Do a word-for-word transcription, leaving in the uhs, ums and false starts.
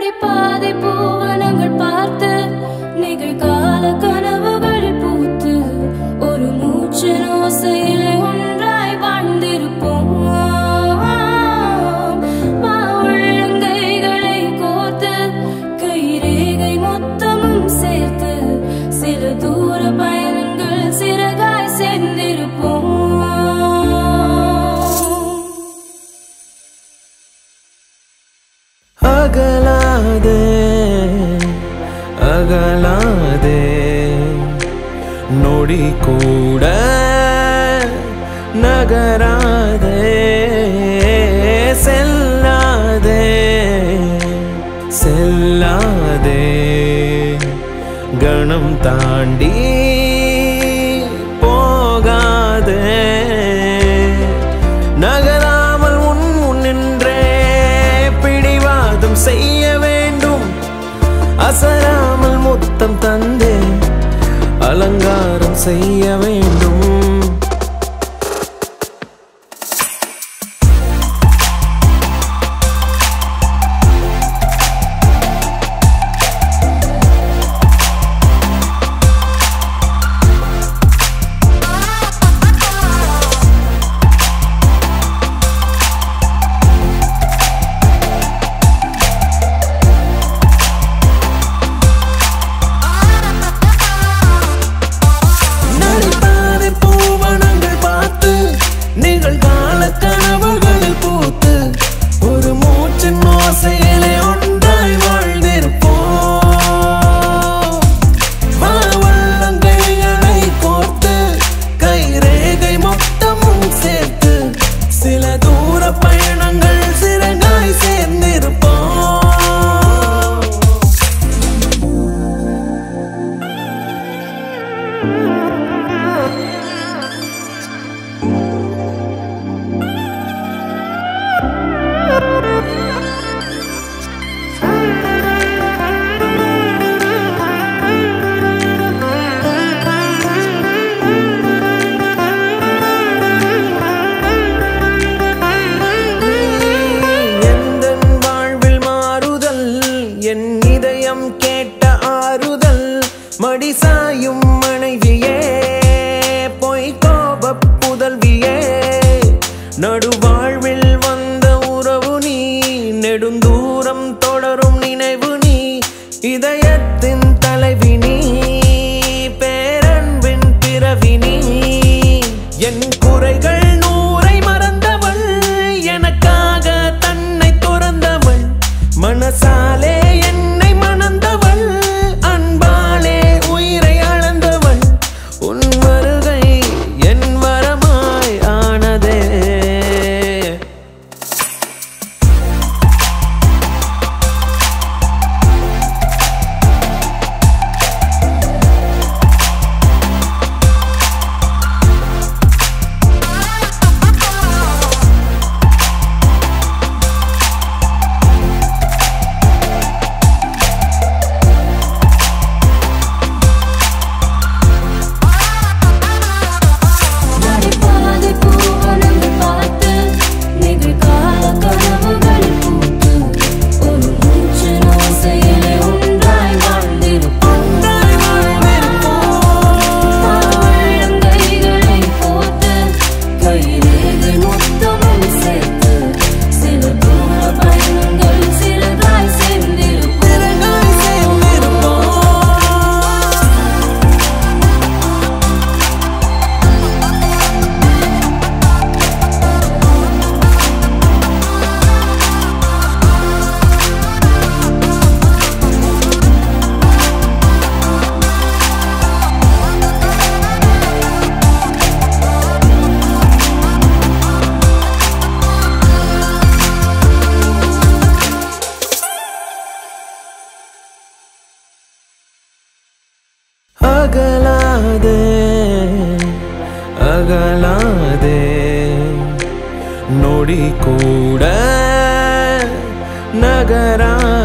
நடிப்பாதை பூவனங்கள் பார்த்து நிகழ்கால கனவுகளில் பூத்து ஒரு மூச்சின் ஓசையிலே ஒன்றாய் வாழ்ந்திருப்போம். உள்ளங்கைகளை கோர்த்து கைரேகை மொத்தமும் சேர்த்து சில தூர பயணங்கள் சிறகாய் சேர்ந்திருப்போம். அகலாதே அகலாதே நொடி கூட நகராதே செல்லாதே செல்லாதே கணம் தாண்டி போகாதே நகராமல் உன் முன்னின்றே பிடிவாதம் செய்ய வேண்டும். அசராமல் முத்தம் தந்தே அலங்காரம் செய்ய வேண்டும். மடிசாயும் மனைவியே பொய் கோப புதல்வியே நடுவாழ்வில் வந்த உறவு நீ நெடுந்தூரம் தொடரும் நினைவு நீ இதயத்தின் தலைவி நீ பேரன்பின் பிறவி நீ என் குறைகள் நூறை மறந்தவள் எனக்காக தன்னை துறந்தவள் மனசாலே என்னை மணந்தவள் அன்பாலே உயிரை அளந்தவள் உன் வருகை என் வரமாய் ஆனதே. அகலாதே அகலாதே நொடி கூட நகரா